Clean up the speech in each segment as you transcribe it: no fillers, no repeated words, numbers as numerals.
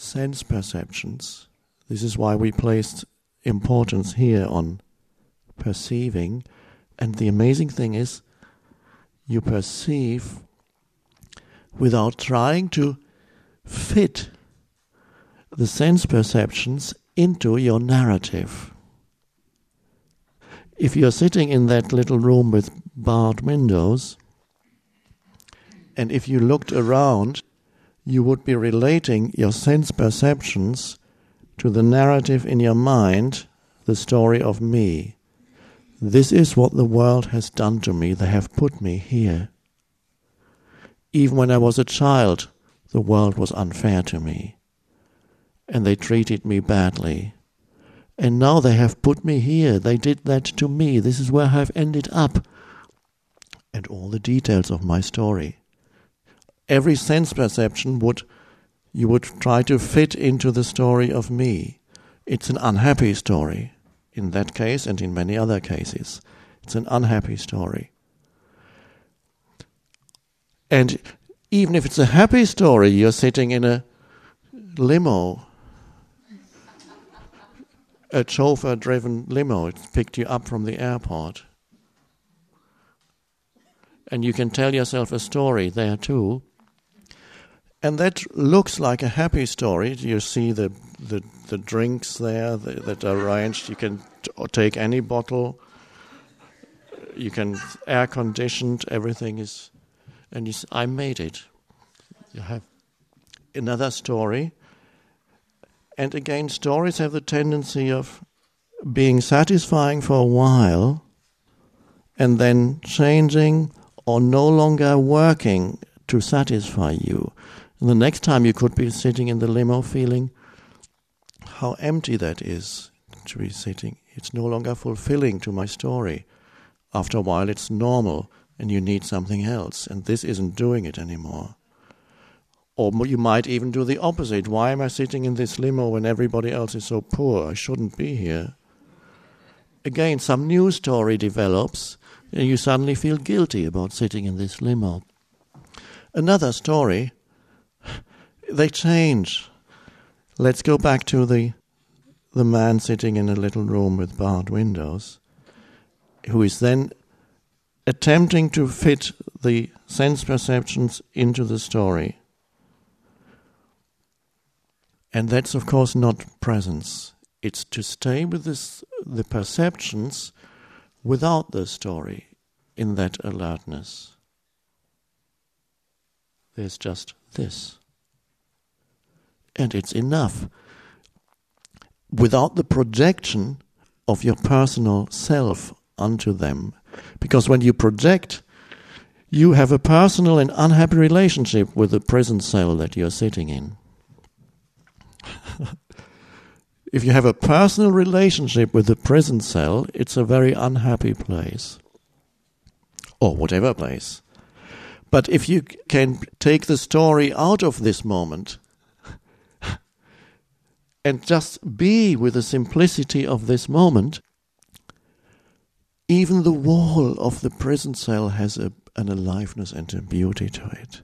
sense perceptions. This is why we placed importance here on perceiving. And the amazing thing is, you perceive without trying to fit the sense perceptions into your narrative. If you're sitting in that little room with barred windows, and if you looked around, you would be relating your sense perceptions to the narrative in your mind, the story of me. This is what the world has done to me. They have put me here. Even when I was a child, the world was unfair to me, and they treated me badly. And now they have put me here. They did that to me. This is where I've ended up. And all the details of my story. Every sense perception you would try to fit into the story of me. It's an unhappy story. In that case and in many other cases, it's an unhappy story. And even if it's a happy story, you're sitting in a limo, a chauffeur-driven limo. It's picked you up from the airport. And you can tell yourself a story there too. And that looks like a happy story. You see the drinks there that are arranged. You can take any bottle. You can air conditioned. Everything is, and I made it. You have another story. And again, stories have the tendency of being satisfying for a while, and then changing or no longer working to satisfy you. And the next time you could be sitting in the limo feeling how empty that is to be sitting. It's no longer fulfilling to my story. After a while it's normal and you need something else, and this isn't doing it anymore. Or you might even do the opposite. Why am I sitting in this limo when everybody else is so poor? I shouldn't be here. Again, some new story develops and you suddenly feel guilty about sitting in this limo. Another story, they change. Let's go back to the man sitting in a little room with barred windows, who is then attempting to fit the sense perceptions into the story. And that's, of course, not presence. It's to stay with the perceptions without the story in that alertness. There's just this. And it's enough. Without the projection of your personal self onto them. Because when you project, you have a personal and unhappy relationship with the prison cell that you're sitting in. If you have a personal relationship with the prison cell, it's a very unhappy place. Or whatever place. But if you can take the story out of this moment and just be with the simplicity of this moment, even the wall of the prison cell has an aliveness and a beauty to it.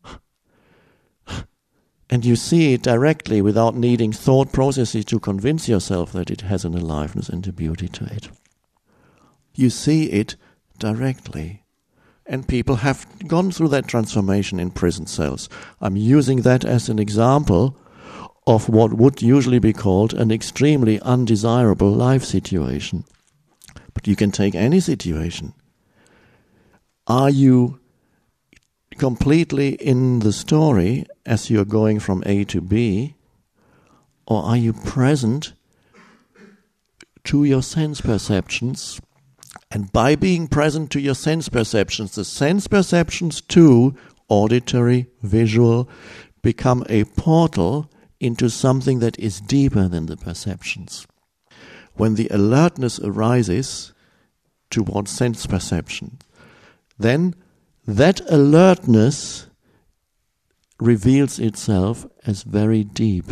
And you see it directly without needing thought processes to convince yourself that it has an aliveness and a beauty to it. You see it directly. And people have gone through that transformation in prison cells. I'm using that as an example of what would usually be called an extremely undesirable life situation. But you can take any situation. Are you completely in the story as you're going from A to B, or are you present to your sense perceptions? And by being present to your sense perceptions, the sense perceptions too, auditory, visual, become a portal into something that is deeper than the perceptions. When the alertness arises towards sense perception, then that alertness reveals itself as very deep.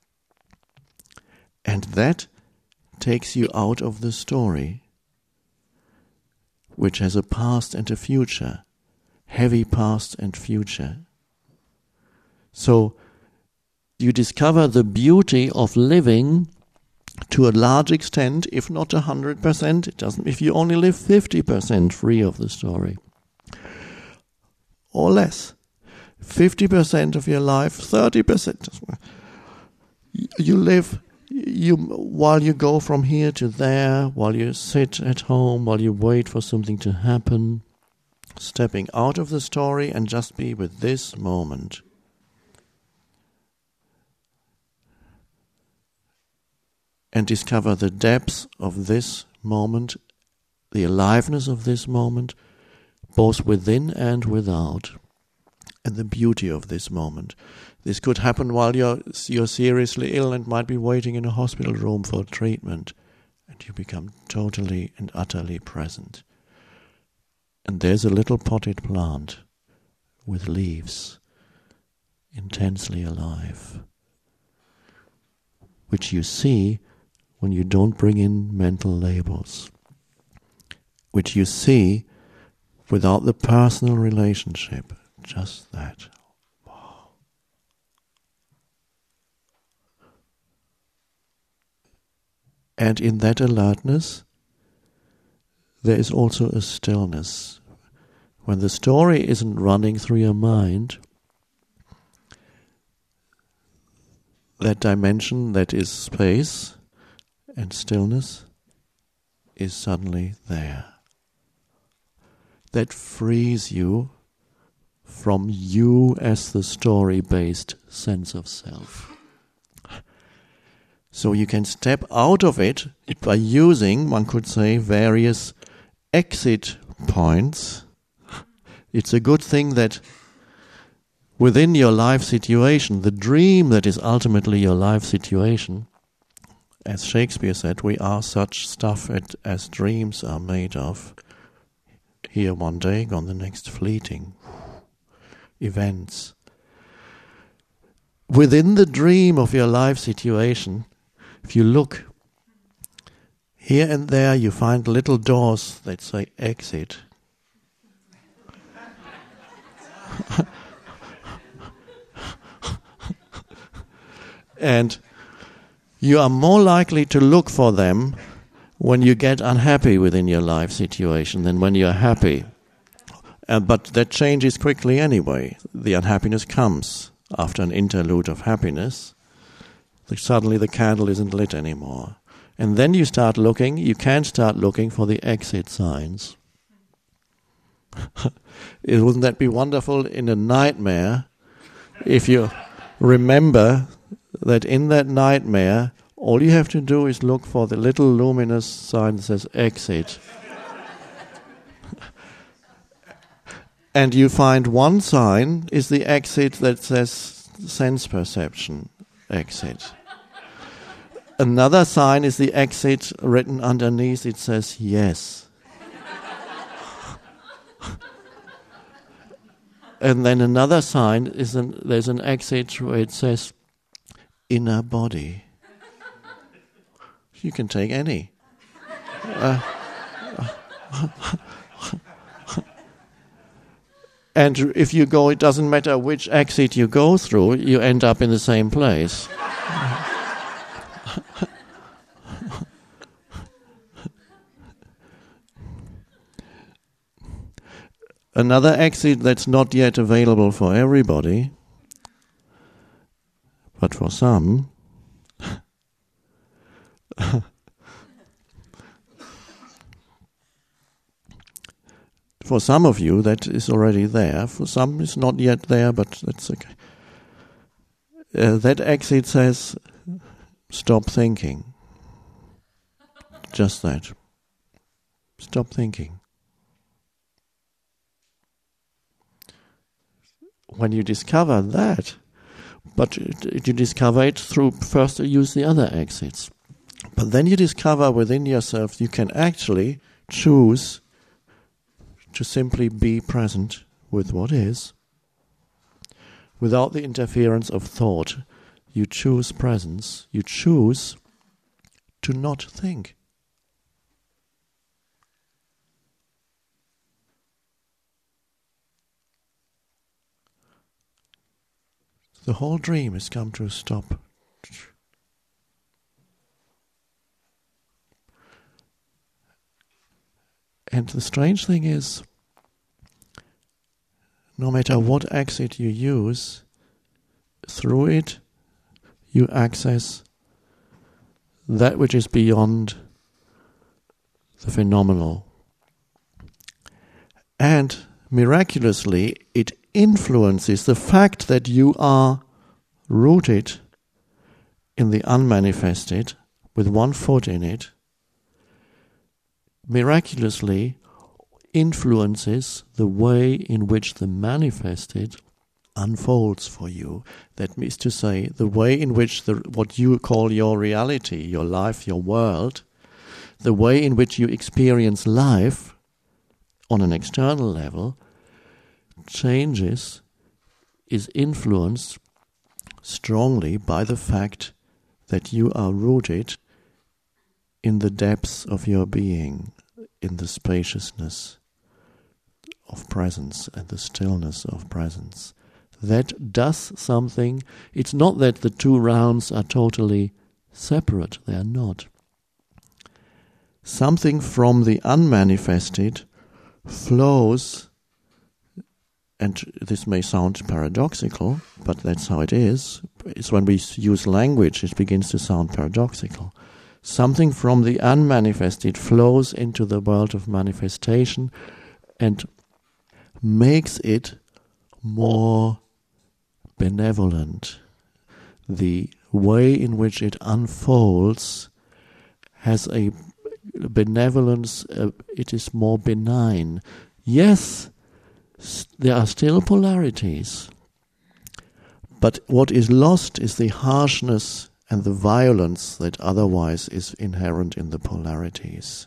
And that takes you out of the story, which has a past and a future, heavy past and future. So you discover the beauty of living to a large extent, if not 100%. It doesn't. If you only live 50% free of the story, or less, 50% of your life, 30%. You live. While you go from here to there, while you sit at home, while you wait for something to happen, stepping out of the story and just be with this moment. And discover the depths of this moment, the aliveness of this moment, both within and without, and the beauty of this moment. This could happen while you're seriously ill and might be waiting in a hospital room for treatment, and you become totally and utterly present. And there's a little potted plant with leaves, intensely alive, which you see when you don't bring in mental labels, which you see without the personal relationship, just that. And in that alertness, there is also a stillness. When the story isn't running through your mind, that dimension that is space and stillness is suddenly there. That frees you from you as the story-based sense of self. So you can step out of it by using, one could say, various exit points. It's a good thing that within your life situation, the dream that is ultimately your life situation, as Shakespeare said, we are such stuff as dreams are made of. Here one day, gone the next, fleeting events. Within the dream of your life situation, if you look, here and there you find little doors that say exit. And you are more likely to look for them when you get unhappy within your life situation than when you're happy. But that changes quickly anyway. The unhappiness comes after an interlude of happiness. Suddenly the candle isn't lit anymore. And then you can start looking for the exit signs. Wouldn't that be wonderful in a nightmare if you remember that in that nightmare all you have to do is look for the little luminous sign that says exit. And you find one sign is the exit that says sense perception exit. Another sign is the exit written underneath, it says yes. And then another sign is there's an exit where it says inner body. You can take any. And if you go, it doesn't matter which exit you go through, you end up in the same place. Another exit that's not yet available for everybody, but for some, for some of you that is already there, for some it's not yet there, but that's okay. That exit says, stop thinking. Just that. Stop thinking. When you discover that, but you discover it through, first you use the other exits. But then you discover within yourself you can actually choose to simply be present with what is, without the interference of thought. You choose presence. You choose to not think. the whole dream has come to a stop. And the strange thing is, no matter what exit you use, through it you access that which is beyond the phenomenal. And miraculously, it influences the fact that you are rooted in the unmanifested with one foot in it, miraculously influences the way in which the manifested unfolds for you. That is to say, the way in which what you call your reality, your life, your world, the way in which you experience life on an external level changes, is influenced strongly by the fact that you are rooted in the depths of your being, in the spaciousness of presence and the stillness of presence. That does something. It's not that the two realms are totally separate. They are not. Something from the unmanifested flows, and this may sound paradoxical, but that's how it is. It's when we use language, it begins to sound paradoxical. Something from the unmanifested flows into the world of manifestation and makes it more benevolent. The way in which it unfolds has a benevolence, it is more benign. Yes, there are still polarities, but what is lost is the harshness and the violence that otherwise is inherent in the polarities.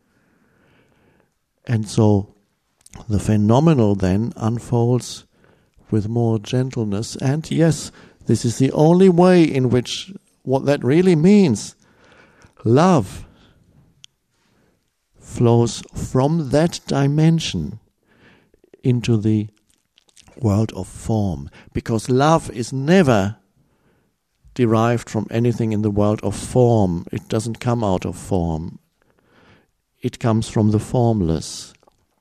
And so the phenomenal then unfolds with more gentleness, and yes, this is the only way in which what that really means. Love flows from that dimension into the world of form, because love is never derived from anything in the world of form. It doesn't come out of form. It comes from the formless.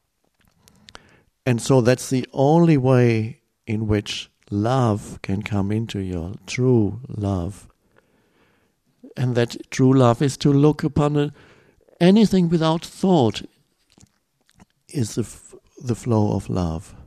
And so that's the only way in which love can come into your true love. And that true love is to look upon anything without thought is the flow of love.